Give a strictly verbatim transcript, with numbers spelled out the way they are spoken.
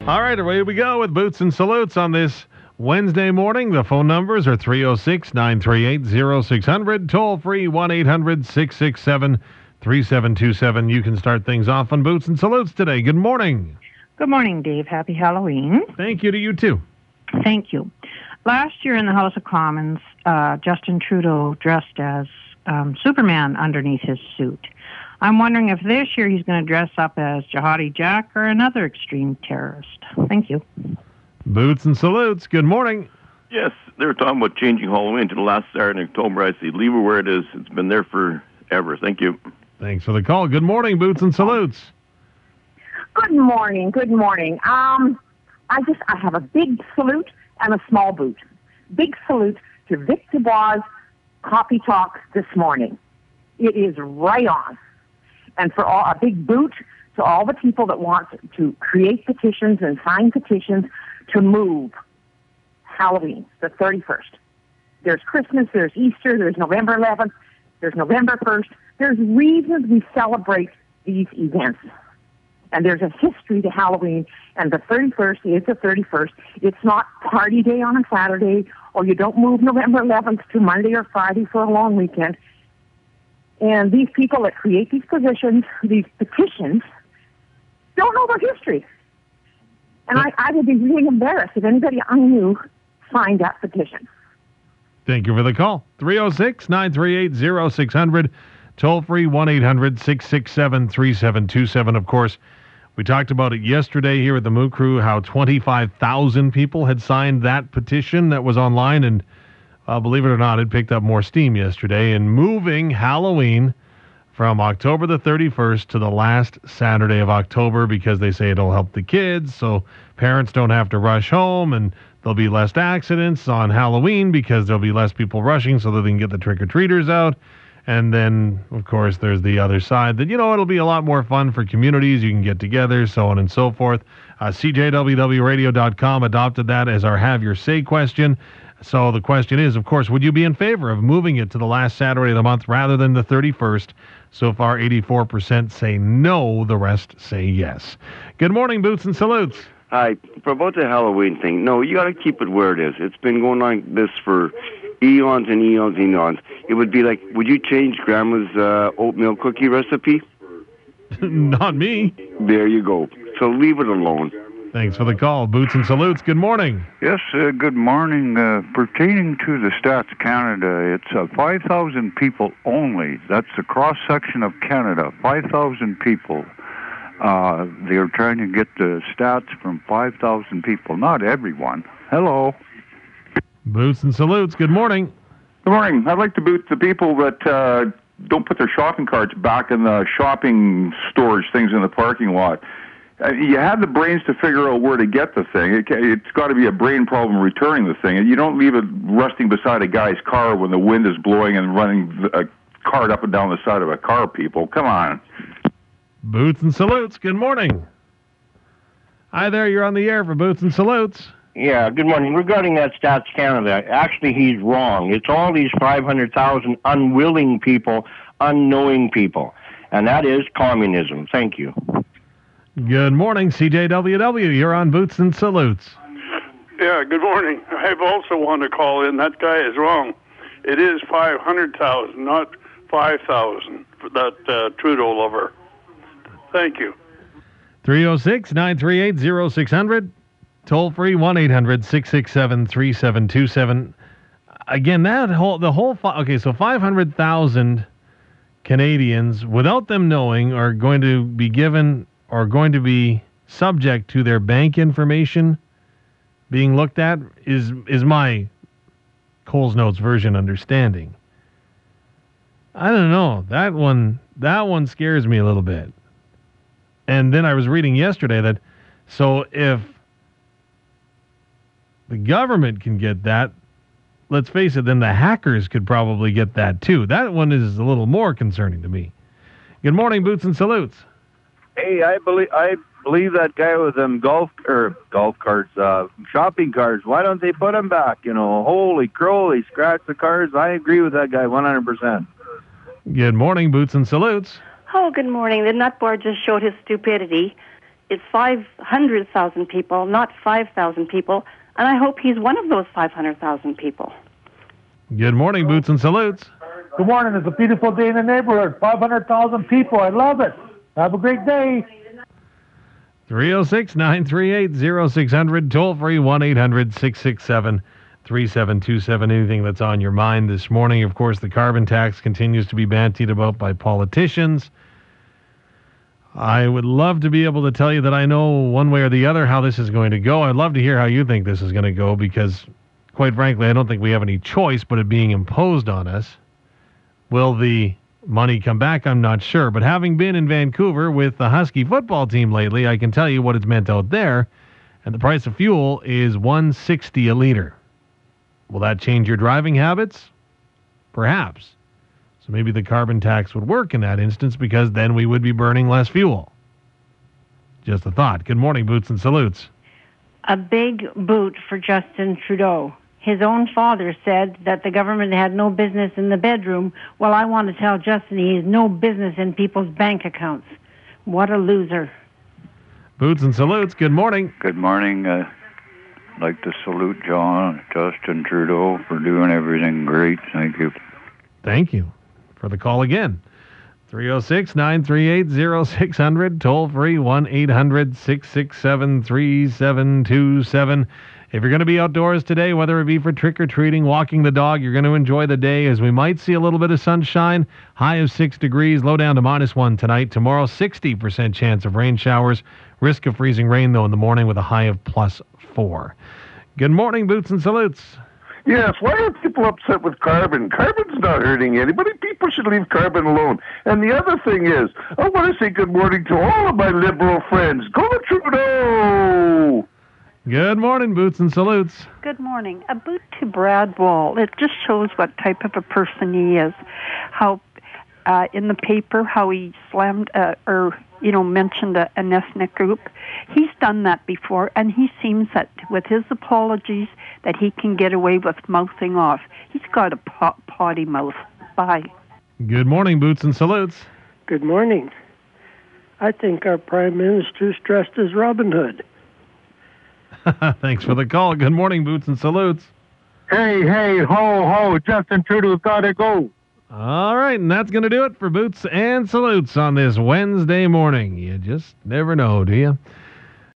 All right, away we go with Boots and Salutes on this Wednesday morning. The phone numbers are three oh six, nine three eight, oh six hundred, toll free one eight hundred, six six seven, three seven two seven. You can start things off on Boots and Salutes today. Good morning. Good morning, Dave. Happy Halloween. Thank you to you, too. Thank you. Last year in the House of Commons, uh, Justin Trudeau dressed as um, Superman underneath his suit. I'm wondering if this year he's going to dress up as Jihadi Jack or another extreme terrorist. Thank you. Boots and Salutes. Good morning. Yes, they were talking about changing Halloween to the last Saturday in October. I say leave it where it is. It's been there forever. Thank you. Thanks for the call. Good morning, Boots and Salutes. Good morning. Good morning. Um, I just I have a big salute and a small boot. Big salute to Vic Dubois' Copy Talk this morning. It is right on. And for all, a big boot to all the people that want to create petitions and sign petitions to move Halloween, the thirty-first. There's Christmas, there's Easter, there's November eleventh, there's November first. There's reasons we celebrate these events. And there's a history to Halloween, and the thirty-first is the thirty-first. It's not party day on a Saturday, or you don't move November eleventh to Monday or Friday for a long weekend. And these people that create these positions, these petitions, don't know their history. And I, I would be really embarrassed if anybody I knew signed that petition. Thank you for the call. three oh six, nine three eight, oh six hundred, toll free one eight hundred, six six seven, three seven two seven. Of course, we talked about it yesterday here at the Moo Crew, how twenty-five thousand people had signed that petition that was online, and Uh, believe it or not, it picked up more steam yesterday in moving Halloween from October the thirty-first to the last Saturday of October, because they say it'll help the kids, so parents don't have to rush home, and there'll be less accidents on Halloween because there'll be less people rushing so that they can get the trick-or-treaters out. And then, of course, there's the other side that, you know, it'll be a lot more fun for communities. You can get together, so on and so forth. Uh, C J W W radio dot com adopted that as our Have Your Say question. So the question is, of course, would you be in favor of moving it to the last Saturday of the month rather than the thirty-first? So far, eighty-four percent say no. The rest say yes. Good morning, Boots and Salutes. Hi. For about the Halloween thing, no, you got to keep it where it is. It's been going like this for eons and eons and eons. It would be like, would you change Grandma's uh, oatmeal cookie recipe? Not me. There you go. So leave it alone. Thanks for the call. Boots and Salutes. Good morning. Yes, uh, good morning. Uh, pertaining to the Stats Canada, it's uh, five thousand people only. That's the cross-section of Canada, five thousand people. Uh, they're trying to get the stats from five thousand people, not everyone. Hello. Boots and Salutes. Good morning. Good morning. I'd like to boot the people that uh, don't put their shopping carts back in the shopping storage things in the parking lot. Uh, you have the brains to figure out where to get the thing. It, it's got to be a brain problem returning the thing. And you don't leave it rusting beside a guy's car when the wind is blowing and running a cart up and down the side of a car, people. Come on. Boots and Salutes. Good morning. Hi there. You're on the air for Boots and Salutes. Yeah, good morning. Regarding that Stats Canada, actually he's wrong. It's all these five hundred thousand unwilling people, unknowing people. And that is communism. Thank you. Good morning, C J W W. You're on Boots and Salutes. Yeah, good morning. I've also wanted to call in. That guy is wrong. It is five hundred thousand, not five thousand, for that uh, Trudeau lover. Thank you. three oh six, nine three eight, oh six hundred. Toll free one eight hundred, six six seven, three seven two seven. Again, that whole, the whole, fi- okay, so five hundred thousand Canadians, without them knowing, are going to be given, are going to be subject to their bank information being looked at, is is my Coles Notes version understanding. I don't know. That one, that one scares me a little bit. And then I was reading yesterday that, so if the government can get that, let's face it, then the hackers could probably get that too. That one is a little more concerning to me. Good morning, Boots and Salutes. Hey, I believe I believe that guy with them golf or golf carts, uh, shopping carts. Why don't they put them back? You know, holy crow, they scratch the cars. I agree with that guy one hundred percent. Good morning, Boots and Salutes. Oh, good morning. The nut bar just showed his stupidity. it's five hundred thousand people, not five thousand people, and I hope he's one of those five hundred thousand people. Good morning, Boots and Salutes. Good morning. It's a beautiful day in the neighborhood. five hundred thousand people. I love it. Have a great day. three oh six, nine three eight, oh six hundred, toll free one eight hundred, six six seven, three seven two seven. Anything that's on your mind this morning. Of course, the carbon tax continues to be bantied about by politicians. I would love to be able to tell you that I know one way or the other how this is going to go. I'd love to hear how you think this is going to go because, quite frankly, I don't think we have any choice but it being imposed on us. Will the money come back? I'm not sure. But having been in Vancouver with the Husky football team lately, I can tell you what it's meant out there. And the price of fuel is one dollar sixty a liter. Will that change your driving habits? Perhaps. So maybe the carbon tax would work in that instance because then we would be burning less fuel. Just a thought. Good morning, Boots and Salutes. A big boot for Justin Trudeau. His own father said that the government had no business in the bedroom. Well, I want to tell Justin he has no business in people's bank accounts. What a loser. Boots and Salutes, good morning. Good morning. Uh, I'd like to salute John, Justin Trudeau for doing everything great. Thank you. Thank you for the call again. three oh six, nine three eight, oh six hundred, toll free one eight hundred, six six seven, three seven two seven. If you're going to be outdoors today, whether it be for trick-or-treating, walking the dog, you're going to enjoy the day as we might see a little bit of sunshine. High of six degrees, low down to minus one tonight. Tomorrow, sixty percent chance of rain showers. Risk of freezing rain, though, in the morning with a high of plus four. Good morning, Boots and Salutes. Yes, why are people upset with carbon? Carbon's not hurting anybody. People should leave carbon alone. And the other thing is, I want to say good morning to all of my liberal friends. Go to Trudeau! Good morning, Boots and Salutes. Good morning. A boot to Brad Wall. It just shows what type of a person he is. How, uh, in the paper, how he slammed, uh, or, you know, mentioned a, an ethnic group. He's done that before, and he seems that with his apologies that he can get away with mouthing off. He's got a pot, potty mouth. Bye. Good morning, Boots and Salutes. Good morning. I think our Prime Minister's dressed as Robin Hood. Thanks for the call. Good morning, Boots and Salutes. Hey, hey, ho, ho, Justin Trudeau's got to go. All right, and that's going to do it for Boots and Salutes on this Wednesday morning. You just never know, do you?